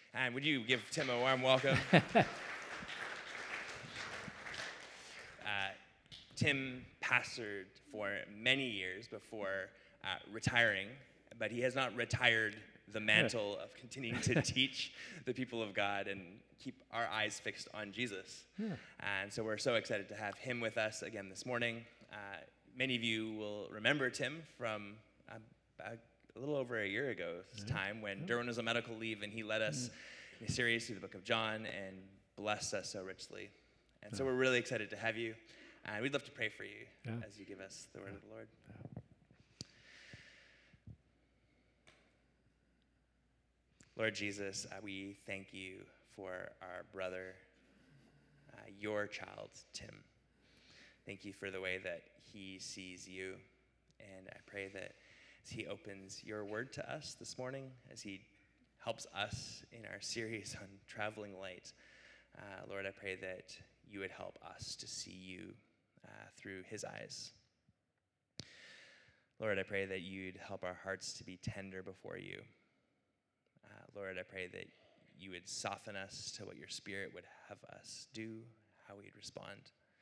And would you give Tim a warm welcome? Tim pastored for many years before retiring, but he has not retired the mantle of continuing to teach the people of God and keep our eyes fixed on Jesus. And so we're so excited to have him with us again this morning. Many of you will remember Tim from a little over a year ago's time when Derwin was on medical leave, and he led us in a series through the book of John and blessed us so richly. And so we're really excited to have you. And we'd love to pray for you as you give us the word of the Lord. Lord Jesus, we thank you for our brother, your child, Tim. Thank you for the way that he sees you. And I pray that as he opens your word to us this morning, as he helps us in our series on traveling light, Lord, I pray that you would help us to see you through his eyes. Lord, I pray that you'd help our hearts to be tender before you. Lord, I pray that you would soften us to what your Spirit would have us do, how we'd respond.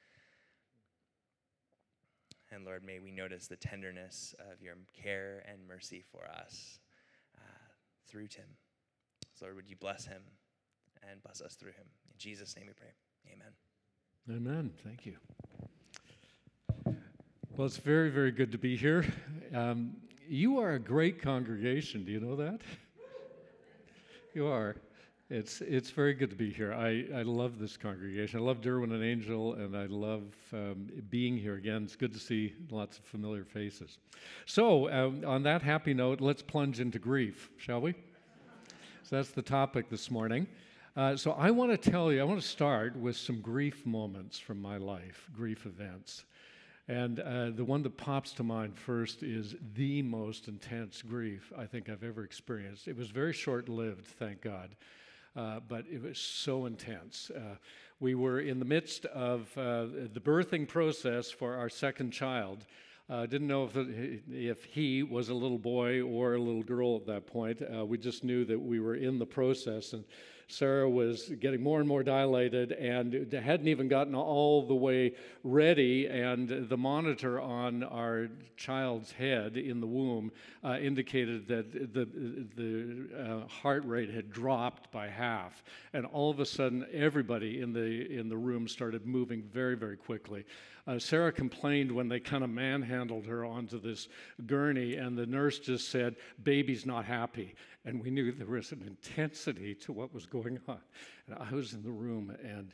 And Lord, may we notice the tenderness of your care and mercy for us through Tim. So Lord, would you bless him and bless us through him. In Jesus' name we pray. Amen. Amen. Thank you. Well, it's very, very good to be here. You are a great congregation. Do you know that? You are. It's very good to be here. I love this congregation. I love Derwin and Angel, and I love being here again. It's good to see lots of familiar faces. So, on that happy note, let's plunge into grief, shall we? So that's the topic this morning. So I want to start with some grief moments from my life, grief events. And the one that pops to mind first is the most intense grief I think I've ever experienced. It was very short-lived, thank God, but it was so intense. We were in the midst of the birthing process for our second child. Didn't know if he was a little boy or a little girl at that point. We just knew that we were in the process, and Sarah was getting more and more dilated and hadn't even gotten all the way ready, and the monitor on our child's head in the womb indicated that the heart rate had dropped by half, and all of a sudden everybody in the room started moving very, very quickly. Sarah complained when they kind of manhandled her onto this gurney, and the nurse just said, "Baby's not happy." And we knew there was an intensity to what was going on. And I was in the room, and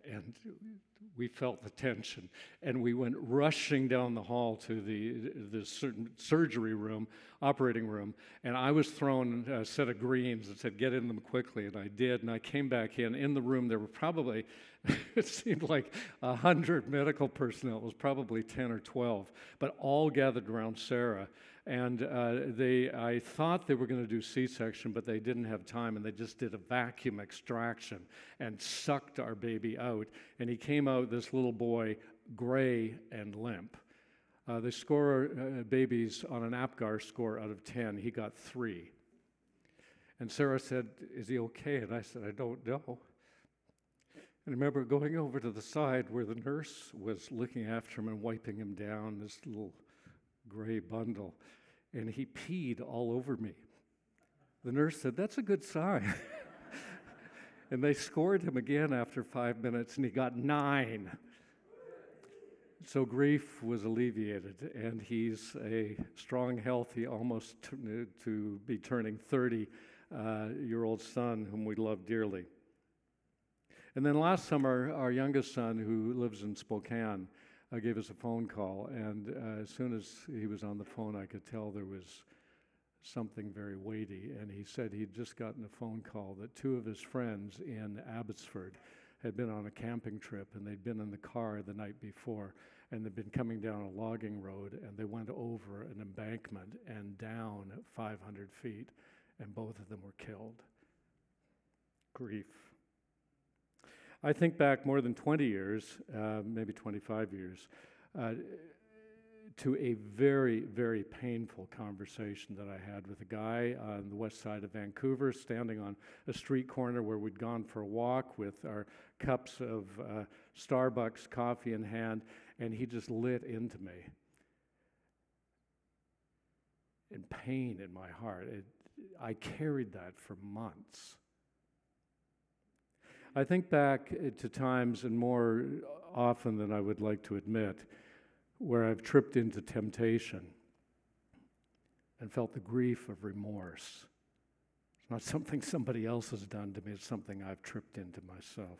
we felt the tension. And we went rushing down the hall to the surgery room, operating room, and I was thrown a set of greens and said, "Get in them quickly," and I did. And I came back in the room. There were probably, it seemed like 100 medical personnel. It was probably 10 or 12, but all gathered around Sarah. And I thought they were going to do C-section, but they didn't have time, and they just did a vacuum extraction and sucked our baby out. And he came out, this little boy, gray and limp. They score babies on an APGAR score out of 10. He got 3. And Sarah said, "Is he okay?" And I said, "I don't know." And I remember going over to the side where the nurse was looking after him and wiping him down, this little gray bundle, and he peed all over me. The nurse said, "That's a good sign." And they scored him again after 5 minutes, and he got 9. So grief was alleviated, and he's a strong, healthy, almost to be turning 30-year-old son whom we love dearly. And then last summer, our youngest son, who lives in Spokane, gave us a phone call, and as soon as he was on the phone, I could tell there was something very weighty. And he said he'd just gotten a phone call that 2 of his friends in Abbotsford had been on a camping trip, and they'd been in the car the night before, and they'd been coming down a logging road, and they went over an embankment and down 500 feet, and both of them were killed. Grief. I think back more than 20 years, maybe 25 years, to a very, very painful conversation that I had with a guy on the west side of Vancouver, standing on a street corner where we'd gone for a walk with our cups of Starbucks coffee in hand, and he just lit into me. And pain in my heart. I carried that for months. I think back to times, and more often than I would like to admit, where I've tripped into temptation and felt the grief of remorse. It's not something somebody else has done to me, it's something I've tripped into myself.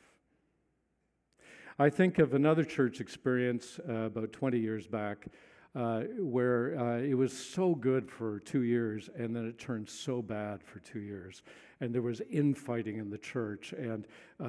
I think of another church experience about 20 years back where it was so good for 2 years, and then it turned so bad for 2 years. And there was infighting in the church, and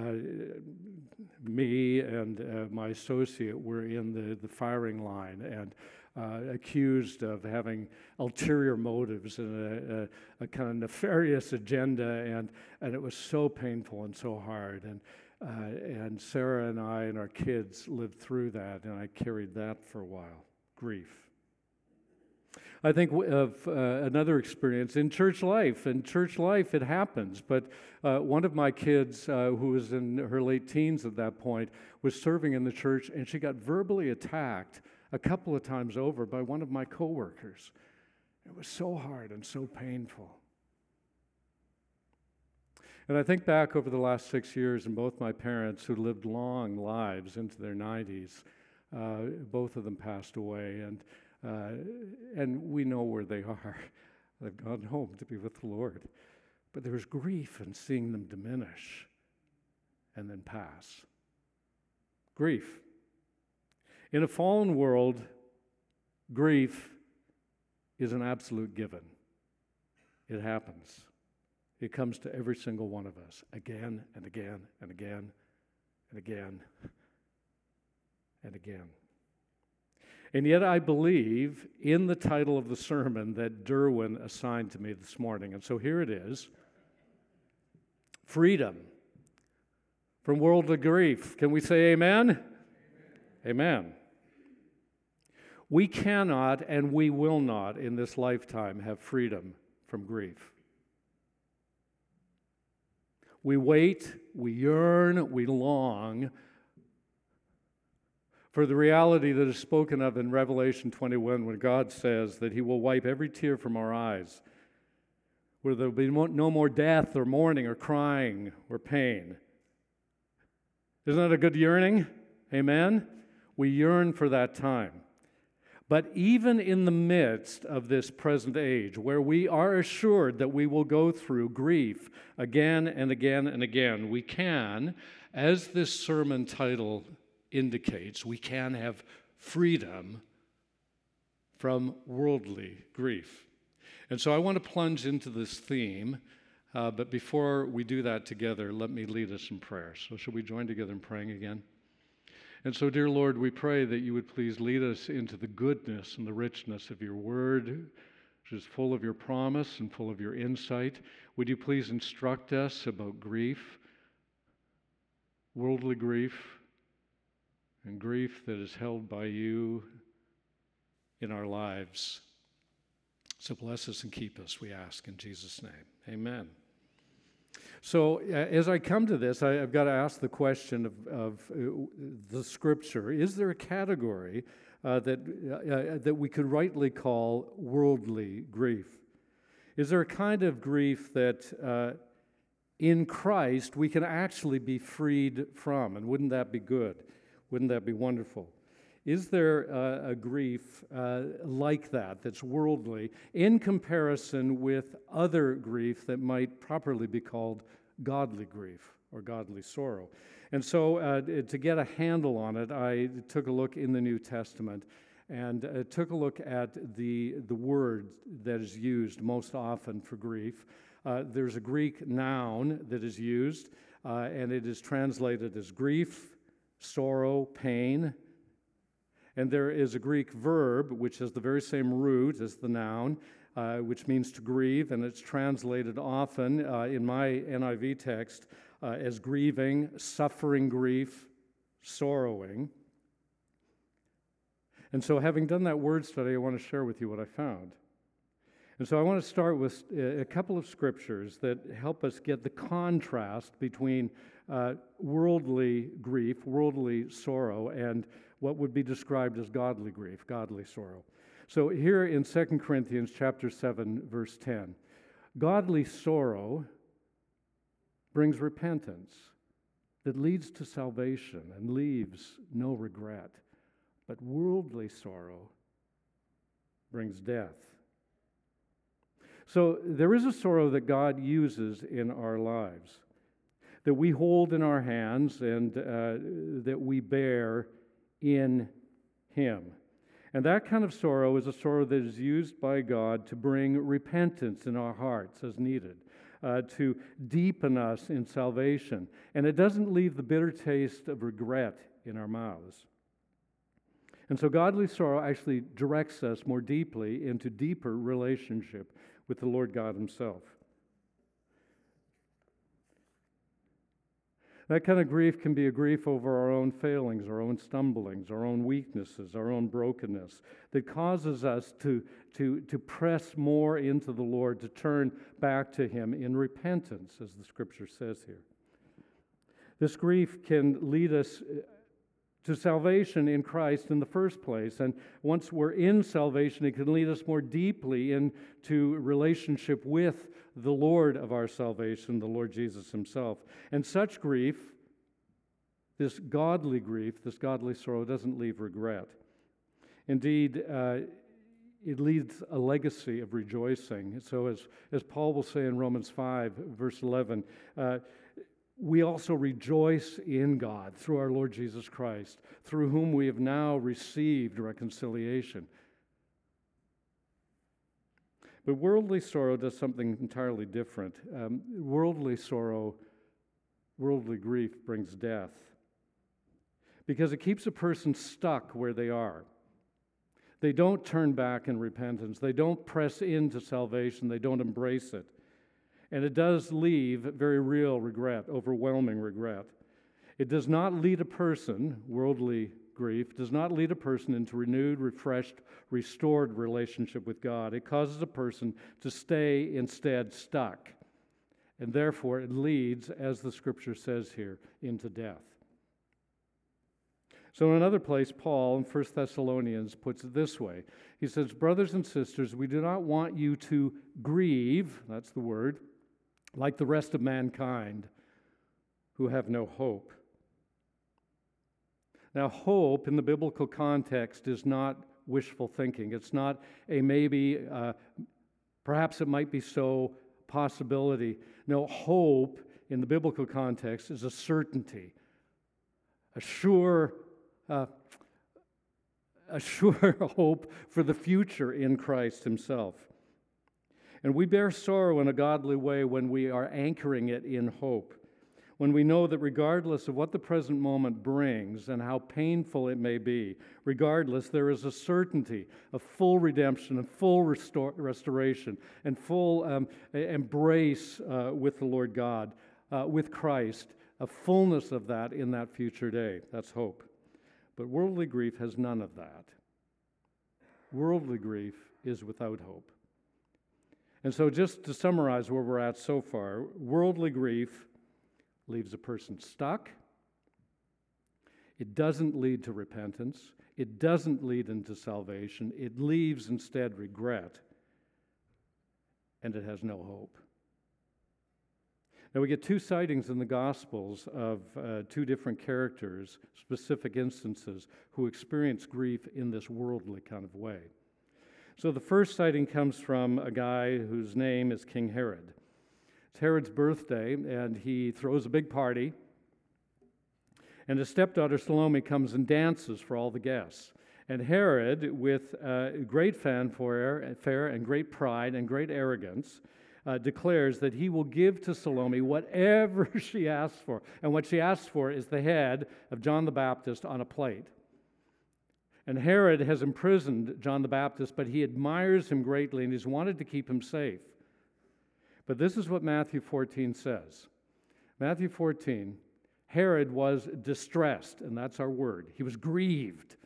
me and my associate were in the firing line and accused of having ulterior motives and a kind of nefarious agenda, and it was so painful and so hard. And Sarah and I and our kids lived through that, and I carried that for a while. Grief. I think of another experience in church life. In church life, it happens. But one of my kids, who was in her late teens at that point, was serving in the church, and she got verbally attacked a couple of times over by one of my coworkers. It was so hard and so painful. And I think back over the last 6 years, and both my parents, who lived long lives into their 90s, both of them passed away, and we know where they are. They've gone home to be with the Lord. But there's grief in seeing them diminish and then pass. Grief. In a fallen world, grief is an absolute given. It happens. It comes to every single one of us again and again and again and again and again. And yet I believe in the title of the sermon that Derwin assigned to me this morning. And so here it is. Freedom from worldly grief. Can we say amen? Amen. We cannot and we will not in this lifetime have freedom from grief. We wait, we yearn, we long for the reality that is spoken of in Revelation 21 when God says that He will wipe every tear from our eyes, where there will be no more death or mourning or crying or pain. Isn't that a good yearning? Amen? We yearn for that time. But even in the midst of this present age, where we are assured that we will go through grief again and again and again, we can, as this sermon title indicates, we can have freedom from worldly grief. And so I want to plunge into this theme, but before we do that together, let me lead us in prayer. So shall we join together in praying again? And so, dear Lord, we pray that you would please lead us into the goodness and the richness of your word, which is full of your promise and full of your insight. Would you please instruct us about grief, worldly grief, and grief that is held by you in our lives. So bless us and keep us, we ask in Jesus' name. Amen. So as I come to this, I've got to ask the question of the Scripture. Is there a category that we could rightly call worldly grief? Is there a kind of grief that in Christ we can actually be freed from? And wouldn't that be good? Wouldn't that be wonderful? Is there a grief like that that's worldly in comparison with other grief that might properly be called godly grief or godly sorrow? And so to get a handle on it, I took a look in the New Testament and took a look at the word that is used most often for grief. There's a Greek noun that is used, and it is translated as grief, sorrow, pain. And there is a Greek verb, which has the very same root as the noun, which means to grieve, and it's translated often in my NIV text as grieving, suffering grief, sorrowing. And so having done that word study, I want to share with you what I found. And so I want to start with a couple of scriptures that help us get the contrast between worldly grief, worldly sorrow, and what would be described as godly grief, godly sorrow. So here in 2 Corinthians chapter 7, verse 10, godly sorrow brings repentance that leads to salvation and leaves no regret. But worldly sorrow brings death. So there is a sorrow that God uses in our lives, that we hold in our hands and that we bear in Him. And that kind of sorrow is a sorrow that is used by God to bring repentance in our hearts as needed, to deepen us in salvation. And it doesn't leave the bitter taste of regret in our mouths. And so godly sorrow actually directs us more deeply into deeper relationship with the Lord God Himself. That kind of grief can be a grief over our own failings, our own stumblings, our own weaknesses, our own brokenness, that causes us to press more into the Lord, to turn back to Him in repentance, as the Scripture says here. This grief can lead us to salvation in Christ in the first place. And once we're in salvation, it can lead us more deeply into relationship with the Lord of our salvation, the Lord Jesus Himself. And such grief, this godly sorrow, doesn't leave regret. Indeed, it leads a legacy of rejoicing. So as Paul will say in Romans 5, verse 11, we also rejoice in God through our Lord Jesus Christ, through whom we have now received reconciliation. But worldly sorrow does something entirely different. Worldly grief brings death because it keeps a person stuck where they are. They don't turn back in repentance. They don't press into salvation. They don't embrace it. And it does leave very real regret, overwhelming regret. It does not lead a person, worldly grief, does not lead a person into renewed, refreshed, restored relationship with God. It causes a person to stay instead stuck. And therefore it leads, as the Scripture says here, into death. So in another place, Paul in 1 Thessalonians puts it this way. He says, "Brothers and sisters, we do not want you to grieve," that's the word, "like the rest of mankind who have no hope." Now, hope in the biblical context is not wishful thinking. It's not a maybe, perhaps it might be so possibility. No, hope in the biblical context is a certainty, a sure hope for the future in Christ Himself. And we bear sorrow in a godly way when we are anchoring it in hope, when we know that regardless of what the present moment brings and how painful it may be, regardless, there is a certainty of full redemption and full restoration and full embrace with the Lord God, with Christ, a fullness of that in that future day. That's hope. But worldly grief has none of that. Worldly grief is without hope. And so just to summarize where we're at so far, worldly grief leaves a person stuck. It doesn't lead to repentance. It doesn't lead into salvation. It leaves instead regret. And it has no hope. Now we get two sightings in the Gospels of two different characters, specific instances, who experience grief in this worldly kind of way. So the first sighting comes from a guy whose name is King Herod. It's Herod's birthday, and he throws a big party. And his stepdaughter Salome comes and dances for all the guests. And Herod, with great fanfare and great pride and great arrogance, declares that he will give to Salome whatever she asks for. And what she asks for is the head of John the Baptist on a plate. And Herod has imprisoned John the Baptist, but he admires him greatly and he's wanted to keep him safe. But this is what Matthew 14 says. Matthew 14, Herod was distressed, and that's our word. He was grieved,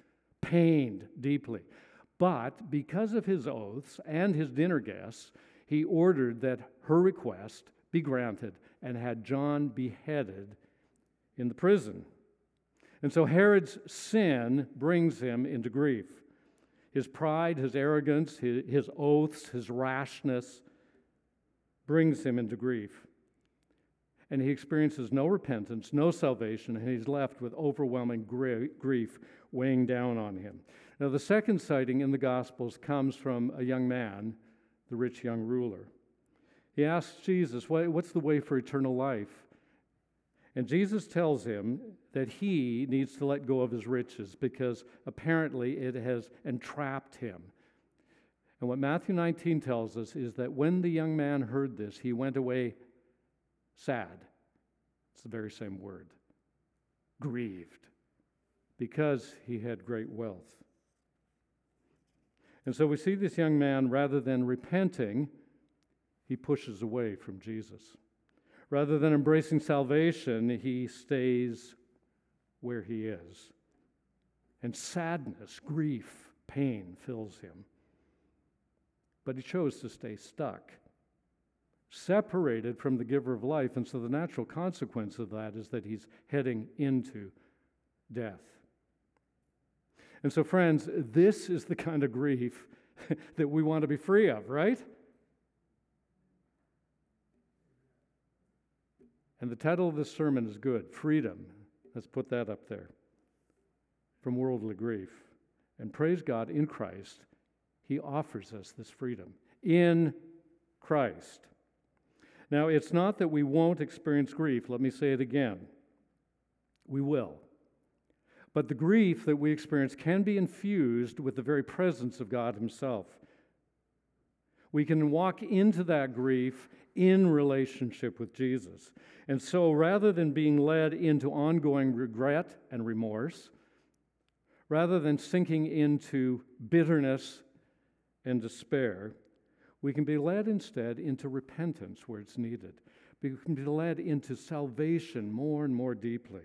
pained deeply. But because of his oaths and his dinner guests, he ordered that her request be granted and had John beheaded in the prison. And so Herod's sin brings him into grief. His pride, his arrogance, his oaths, his rashness brings him into grief. And he experiences no repentance, no salvation, and he's left with overwhelming grief weighing down on him. Now, the second sighting in the Gospels comes from a young man, the rich young ruler. He asks Jesus, what's the way for eternal life? And Jesus tells him that he needs to let go of his riches because apparently it has entrapped him. And what Matthew 19 tells us is that when the young man heard this, he went away sad. It's the very same word. Grieved. Because he had great wealth. And so we see this young man, rather than repenting, he pushes away from Jesus. Rather than embracing salvation, he stays where he is. And sadness, grief, pain fills him. But he chose to stay stuck, separated from the giver of life. And so the natural consequence of that is that he's heading into death. And so, friends, this is the kind of grief that we want to be free of, right? And the title of this sermon is good, Freedom. Let's put that up there. From worldly grief. And praise God, in Christ, he offers us this freedom. In Christ. Now, it's not that we won't experience grief. Let me say it again. We will. But the grief that we experience can be infused with the very presence of God himself. We can walk into that grief in relationship with Jesus. And so rather than being led into ongoing regret and remorse, rather than sinking into bitterness and despair, we can be led instead into repentance where it's needed. We can be led into salvation more and more deeply.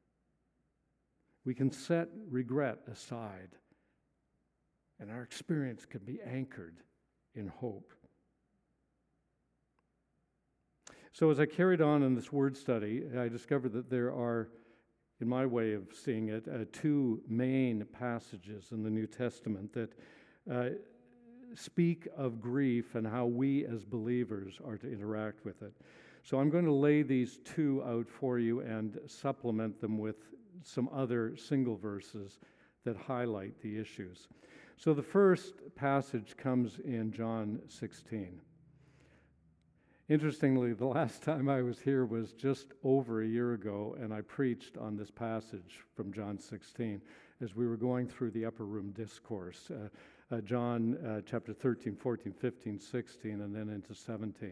We can set regret aside, and our experience can be anchored in hope. So as I carried on in this word study, I discovered that there are, in my way of seeing it, two main passages in the New Testament that speak of grief and how we as believers are to interact with it. So I'm going to lay these two out for you and supplement them with some other single verses that highlight the issues. So the first passage comes in John 16. Interestingly, the last time I was here was just over a year ago, and I preached on this passage from John 16 as we were going through the upper room discourse, John chapter 13, 14, 15, 16, and then into 17.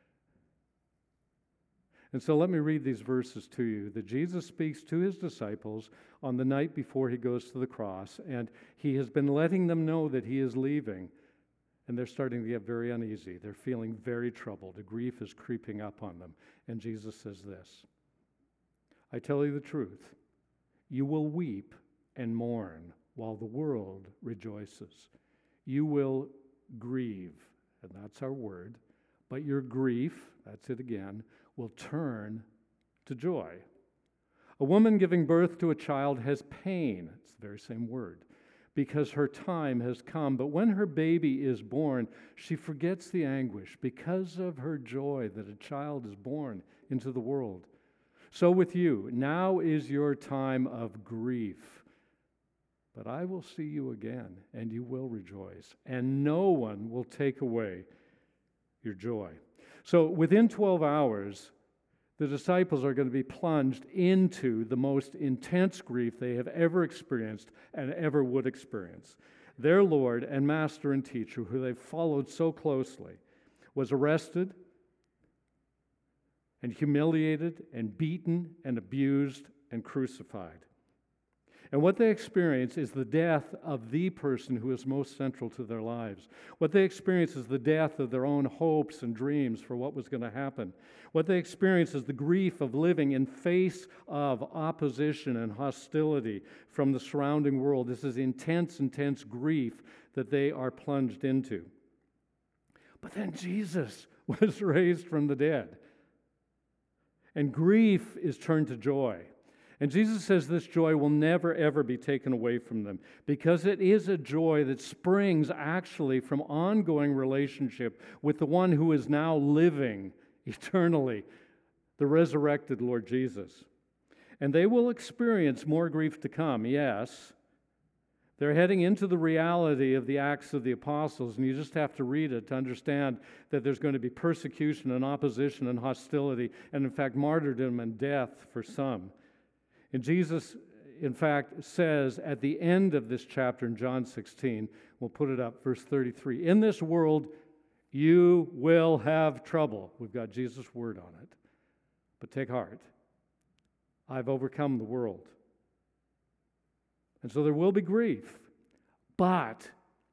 And so let me read these verses to you, that Jesus speaks to his disciples on the night before he goes to the cross, and he has been letting them know that he is leaving, and they're starting to get very uneasy. They're feeling very troubled. The grief is creeping up on them. And Jesus says this, I tell you the truth, you will weep and mourn while the world rejoices. You will grieve, and that's our word, but your grief, that's it again, will turn to joy. A woman giving birth to a child has pain, it's the very same word, because her time has come. But when her baby is born, she forgets the anguish because of her joy that a child is born into the world. So with you, now is your time of grief. But I will see you again, and you will rejoice, and no one will take away your joy. So within 12 hours, the disciples are going to be plunged into the most intense grief they have ever experienced and ever would experience. Their Lord and Master and Teacher, who they've followed so closely, was arrested and humiliated and beaten and abused and crucified. And what they experience is the death of the person who is most central to their lives. What they experience is the death of their own hopes and dreams for what was going to happen. What they experience is the grief of living in face of opposition and hostility from the surrounding world. This is intense, intense grief that they are plunged into. But then Jesus was raised from the dead. And grief is turned to joy. And Jesus says this joy will never, ever be taken away from them because it is a joy that springs actually from ongoing relationship with the one who is now living eternally, the resurrected Lord Jesus. And they will experience more grief to come, yes. They're heading into the reality of the Acts of the Apostles, and you just have to read it to understand that there's going to be persecution and opposition and hostility, and in fact, martyrdom and death for some. And Jesus, in fact, says at the end of this chapter in John 16, we'll put it up, verse 33, in this world you will have trouble. We've got Jesus' word on it. But take heart. I've overcome the world. And so there will be grief, but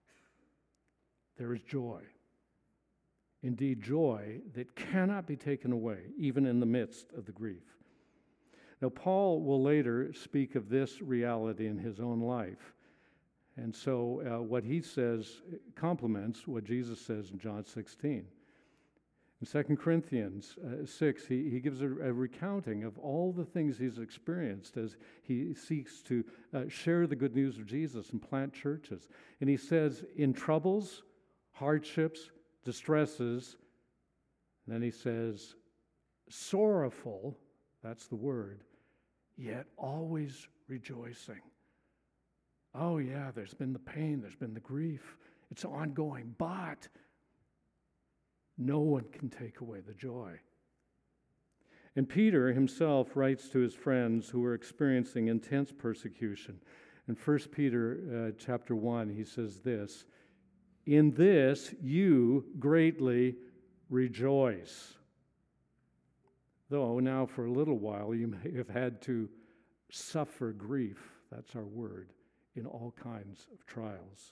there is joy. Indeed, joy that cannot be taken away, even in the midst of the grief. Now, Paul will later speak of this reality in his own life. And so what he says complements what Jesus says in John 16. In 2 Corinthians 6, he gives a recounting of all the things he's experienced as he seeks to share the good news of Jesus and plant churches. And he says, in troubles, hardships, distresses, and then he says, sorrowful, that's the word, yet always rejoicing. Oh yeah, there's been the pain, there's been the grief. It's ongoing, but no one can take away the joy. And Peter himself writes to his friends who were experiencing intense persecution. In 1 Peter chapter 1, he says this, in this you greatly rejoice. Though now for a little while you may have had to suffer grief, that's our word, in all kinds of trials.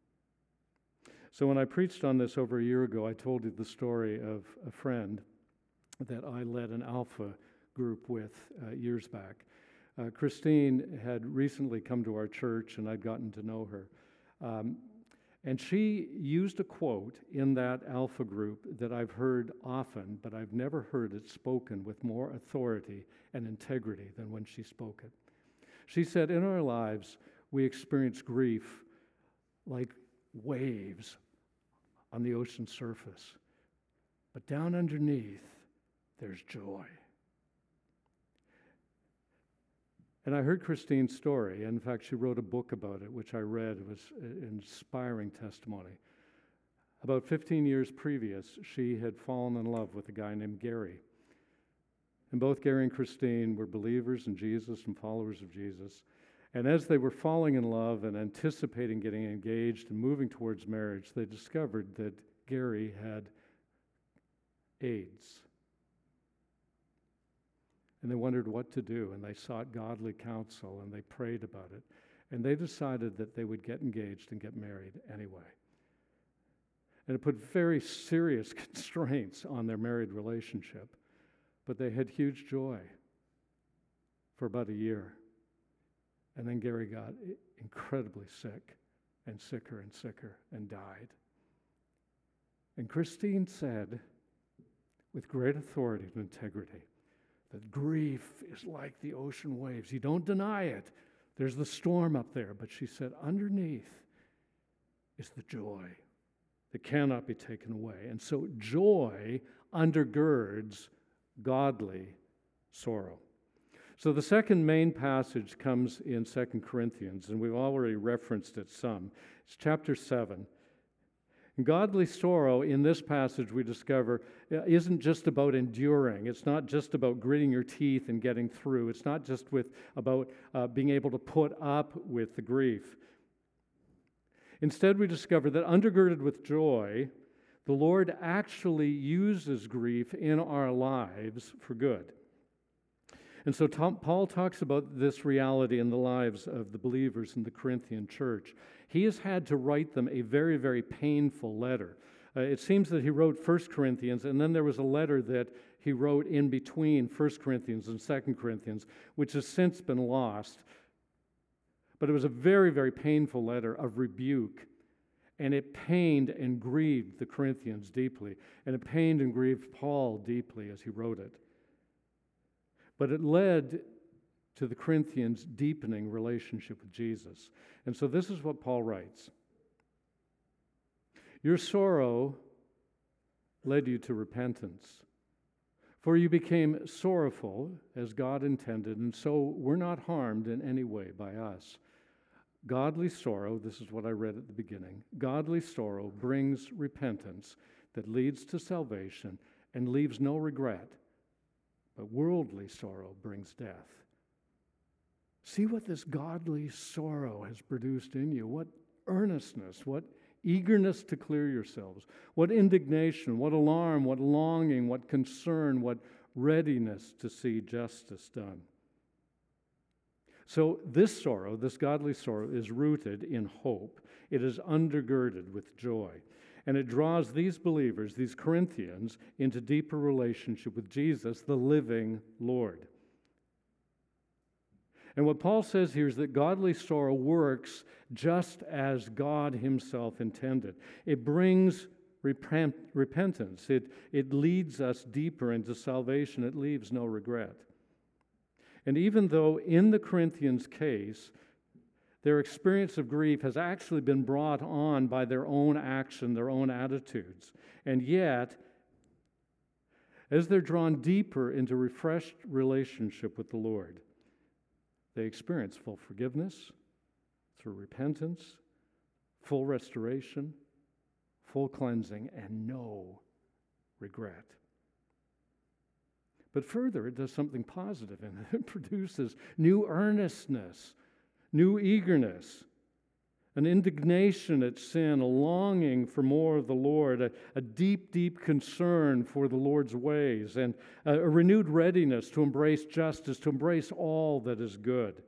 So when I preached on this over a year ago, I told you the story of a friend that I led an Alpha group with years back. Christine had recently come to our church, and I'd gotten to know her. And she used a quote in that Alpha group that I've heard often, but I've never heard it spoken with more authority and integrity than when she spoke it. She said, in our lives, we experience grief like waves on the ocean surface. But down underneath, there's joy. And I heard Christine's story. In fact, she wrote a book about it, which I read. It was an inspiring testimony. About 15 years previous, she had fallen in love with a guy named Gary. And both Gary and Christine were believers in Jesus and followers of Jesus. And as they were falling in love and anticipating getting engaged and moving towards marriage, they discovered that Gary had AIDS. And they wondered what to do, and they sought godly counsel, and they prayed about it. And they decided that they would get engaged and get married anyway. And it put very serious constraints on their married relationship. But they had huge joy for about a year. And then Gary got incredibly sick and sicker and died. And Christine said, with great authority and integrity, that grief is like the ocean waves. You don't deny it. There's the storm up there. But she said, underneath is the joy that cannot be taken away. And so joy undergirds godly sorrow. So the second main passage comes in 2 Corinthians, and we've already referenced it some. It's chapter 7. And godly sorrow in this passage, we discover, isn't just about enduring. It's not just about gritting your teeth and getting through. It's not just about being able to put up with the grief. Instead, we discover that undergirded with joy, the Lord actually uses grief in our lives for good. And so Paul talks about this reality in the lives of the believers in the Corinthian church. He has had to write them a very, very painful letter. It seems that he wrote 1 Corinthians, and then there was a letter that he wrote in between 1 Corinthians and 2 Corinthians, which has since been lost. But it was a very, very painful letter of rebuke, and it pained and grieved the Corinthians deeply, and it pained and grieved Paul deeply as he wrote it. But it led to the Corinthians' deepening relationship with Jesus. And so this is what Paul writes. Your sorrow led you to repentance, for you became sorrowful as God intended, and so were not harmed in any way by us. Godly sorrow, this is what I read at the beginning, godly sorrow brings repentance that leads to salvation and leaves no regret, but worldly sorrow brings death. See what this godly sorrow has produced in you. What earnestness, what eagerness to clear yourselves, what indignation, what alarm, what longing, what concern, what readiness to see justice done. So this sorrow, this godly sorrow, is rooted in hope. It is undergirded with joy. And it draws these believers, these Corinthians, into deeper relationship with Jesus, the living Lord. And what Paul says here is that godly sorrow works just as God himself intended. It brings repentance. It leads us deeper into salvation. It leaves no regret. And even though in the Corinthians' case, their experience of grief has actually been brought on by their own action, their own attitudes, and yet, as they're drawn deeper into refreshed relationship with the Lord, they experience full forgiveness through repentance, full restoration, full cleansing, and no regret. But further, it does something positive, and it produces new earnestness, new eagerness, an indignation at sin, a longing for more of the Lord, a deep, deep concern for the Lord's ways, and a renewed readiness to embrace justice, to embrace all that is good.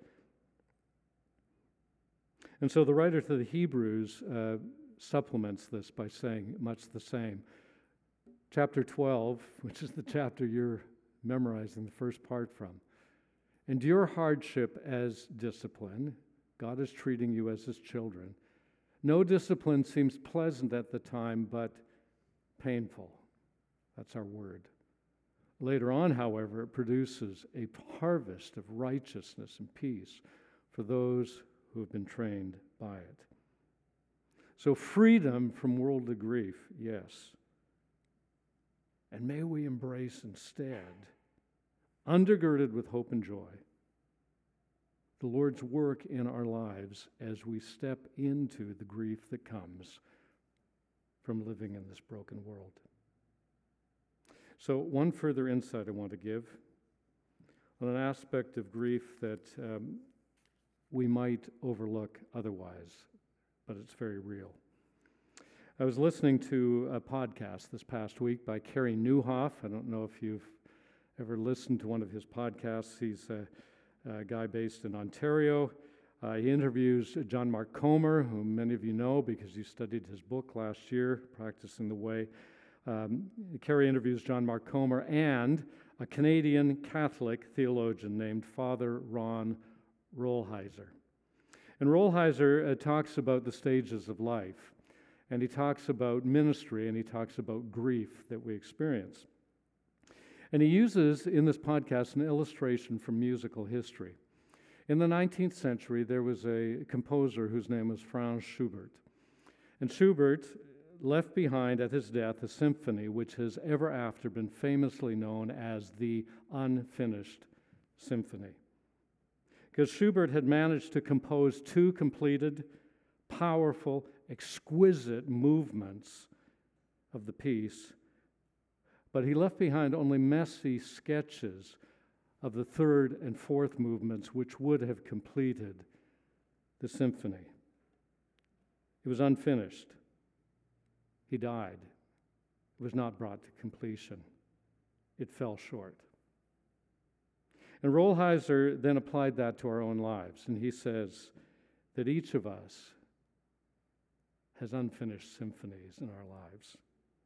And so the writer to the Hebrews supplements this by saying much the same. Chapter 12, which is the chapter you're memorizing the first part from. Endure hardship as discipline. God is treating you as his children. No discipline seems pleasant at the time, but painful. That's our word. Later on, however, it produces a harvest of righteousness and peace for those who have been trained by it. So freedom from worldly grief, yes. And may we embrace instead, undergirded with hope and joy, the Lord's work in our lives as we step into the grief that comes from living in this broken world. So one further insight I want to give on an aspect of grief that we might overlook otherwise, but it's very real. I was listening to a podcast this past week by Carey Nieuwhof. I don't know if you've ever listened to one of his podcasts. He's a guy based in Ontario. He interviews John Mark Comer, whom many of you know because you studied his book last year, Practicing the Way. Carey interviews John Mark Comer and a Canadian Catholic theologian named Father Ron Rolheiser. And Rolheiser talks about the stages of life, and he talks about ministry, and he talks about grief that we experience. And he uses in this podcast an illustration from musical history. In the 19th century, there was a composer whose name was Franz Schubert. And Schubert left behind at his death a symphony which has ever after been famously known as the Unfinished Symphony. Because Schubert had managed to compose two completed, powerful, exquisite movements of the piece, but he left behind only messy sketches of the third and fourth movements, which would have completed the symphony. It was unfinished. He died. It was not brought to completion. It fell short. And Rolheiser then applied that to our own lives, and he says that each of us has unfinished symphonies in our lives.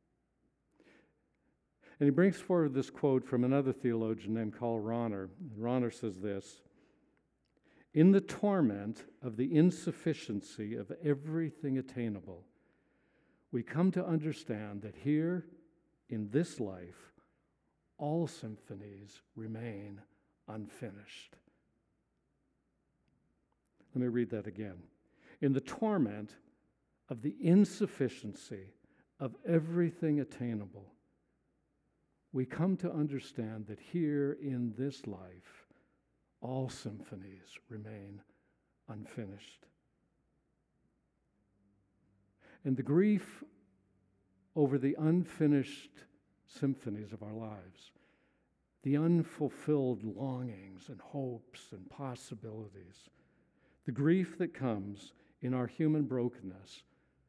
And he brings forward this quote from another theologian named Karl Rahner. Rahner says this: "In the torment of the insufficiency of everything attainable, we come to understand that here in this life, all symphonies remain unfinished." Let me read that again. In the torment of the insufficiency of everything attainable, we come to understand that here in this life, all symphonies remain unfinished. And the grief over the unfinished symphonies of our lives, the unfulfilled longings and hopes and possibilities, the grief that comes in our human brokenness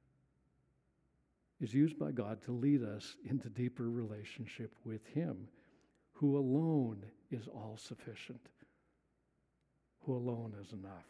is used by God to lead us into deeper relationship with Him, who alone is all sufficient, who alone is enough.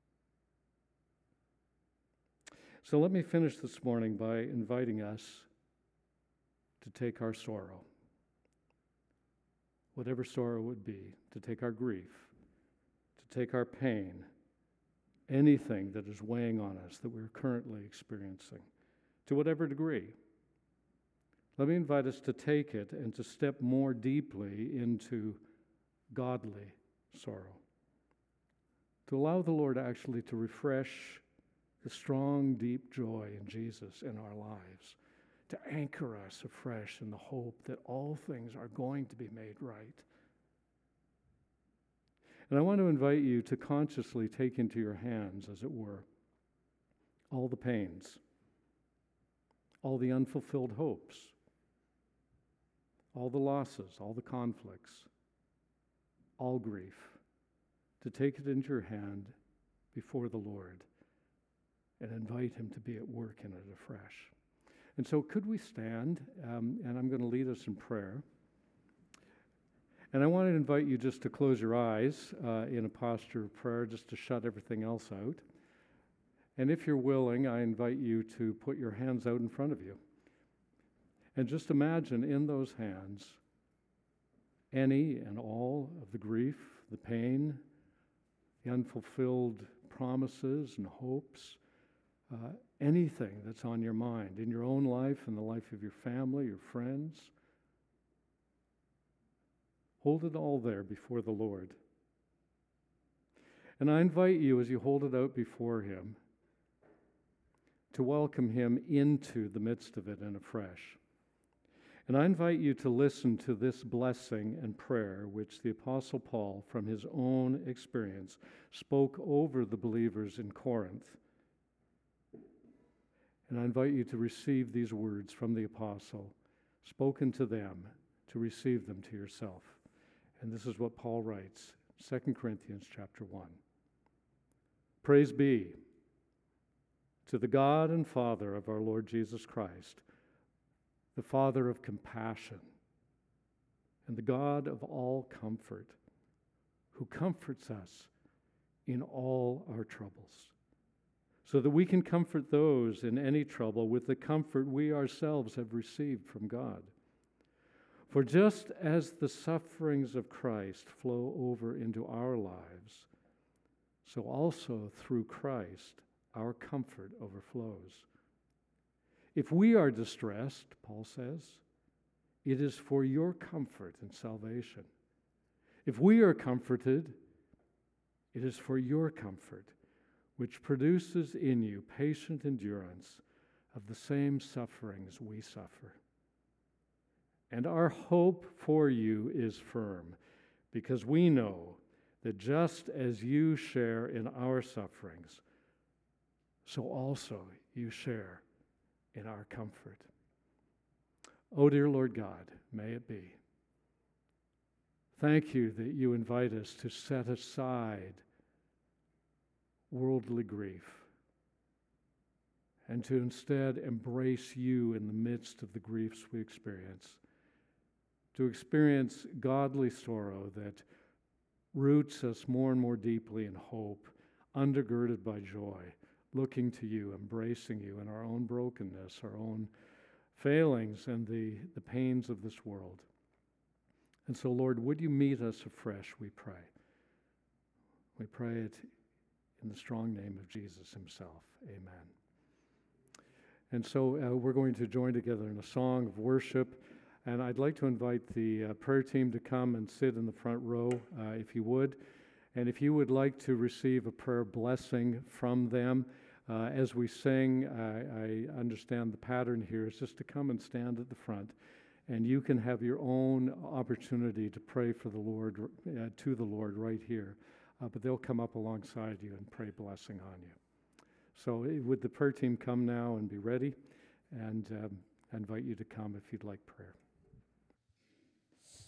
So let me finish this morning by inviting us to take our sorrow, whatever sorrow would be, to take our grief, to take our pain, anything that is weighing on us that we're currently experiencing, to whatever degree. Let me invite us to take it and to step more deeply into godly sorrow, to allow the Lord actually to refresh the strong, deep joy in Jesus in our lives, to anchor us afresh in the hope that all things are going to be made right. And I want to invite you to consciously take into your hands, as it were, all the pains, all the unfulfilled hopes, all the losses, all the conflicts, all grief, to take it into your hand before the Lord and invite Him to be at work in it afresh. And so could we stand, and I'm going to lead us in prayer. And I want to invite you just to close your eyes in a posture of prayer, just to shut everything else out. And if you're willing, I invite you to put your hands out in front of you. And just imagine in those hands any and all of the grief, the pain, the unfulfilled promises and hopes, anything that's on your mind in your own life, in the life of your family, your friends. Hold it all there before the Lord. And I invite you, as you hold it out before Him, to welcome Him into the midst of it and afresh. And I invite you to listen to this blessing and prayer which the Apostle Paul, from his own experience, spoke over the believers in Corinth. And I invite you to receive these words from the Apostle, spoken to them, to receive them to yourself. And this is what Paul writes, 2 Corinthians chapter 1. Praise be to the God and Father of our Lord Jesus Christ, the Father of compassion and the God of all comfort, who comforts us in all our troubles, so that we can comfort those in any trouble with the comfort we ourselves have received from God. For just as the sufferings of Christ flow over into our lives, so also through Christ our comfort overflows. If we are distressed, Paul says, it is for your comfort and salvation. If we are comforted, it is for your comfort, which produces in you patient endurance of the same sufferings we suffer. And our hope for you is firm, because we know that just as you share in our sufferings, so also you share in our comfort. Oh, dear Lord God, may it be. Thank you that you invite us to set aside worldly grief and to instead embrace you in the midst of the griefs we experience, to experience godly sorrow that roots us more and more deeply in hope, undergirded by joy, looking to you, embracing you in our own brokenness, our own failings, and the pains of this world. And so, Lord, would you meet us afresh, we pray. We pray it in the strong name of Jesus himself. Amen. And so we're going to join together in a song of worship. And I'd like to invite the prayer team to come and sit in the front row, if you would. And if you would like to receive a prayer blessing from them, as we sing, I understand the pattern here is just to come and stand at the front. And you can have your own opportunity to pray for the Lord, to the Lord right here. But they'll come up alongside you and pray blessing on you. So would the prayer team come now and be ready? And I invite you to come if you'd like prayer.